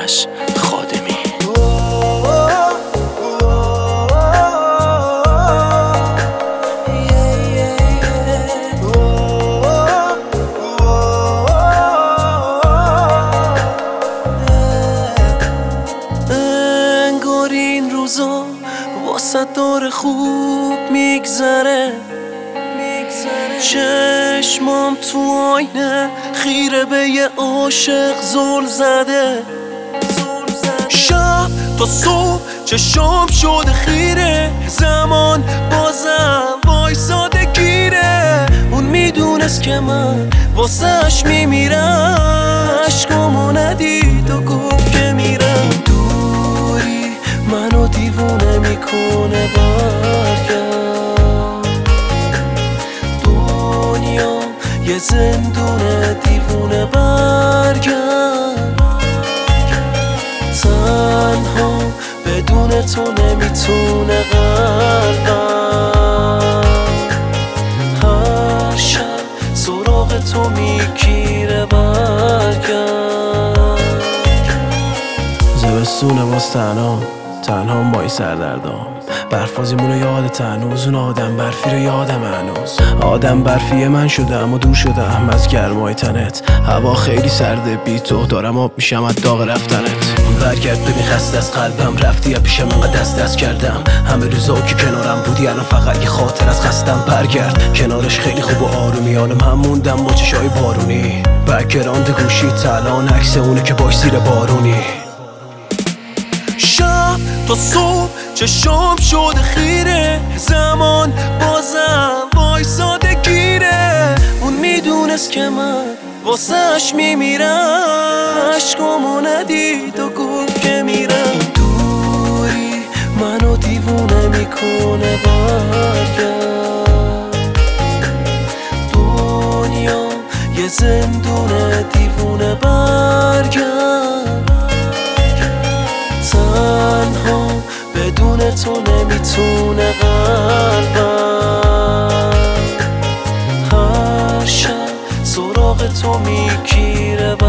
آرش خادمی. انگار این روزا واسه داره خوب میگذره، چشمام تو آینه خیره به یه عاشق زل زده. شب تا صبح چشام شده خیره، زمان بازم وایساده گیره. اون میدونست که من واسهش میمیرم، عشقامو ندید و گفت که میرم. دوری منو دیوونه میکنه، یه زندونه دیوونه برگرد. تنها بدون تو نمیتونه قلبم، هر شب سراغ تو میگیره برگرد. زمستونه باز تنها مای سردردام، برفازیمونو یادت هنوز، اون آدم برفی رو یادم هنوز. آدم برفی من شدم و دور شدم از گرمای تنت، هوا خیلی سرده بی تو دارم آب میشم از داغ رفتنت. برگرد ببین خسته از قلبم، رفتی یا پیشم انقدر دست کردم، همه روزا که کنارم بودی الان فقط یه خاطر از خستم. برگرد کنارش خیلی خوب و آرومی، حالا من موندم با چشای بارونی، بک‌گراند گوشی تلان عکس اونه که باش زیر بارونی. شب تا صبح چشام شده خیره، زمان بازم وایساده گیره. اون میدونست که من واسهش میمیرم، عشقامو ندید و گفت که میرم. دوری منو دیوونه میکنه برگرد. دنیا یه زندونه دیوونه برگرد. تنها بدون تو نمیتونه قلبم، هر شب سراغ تو میگیره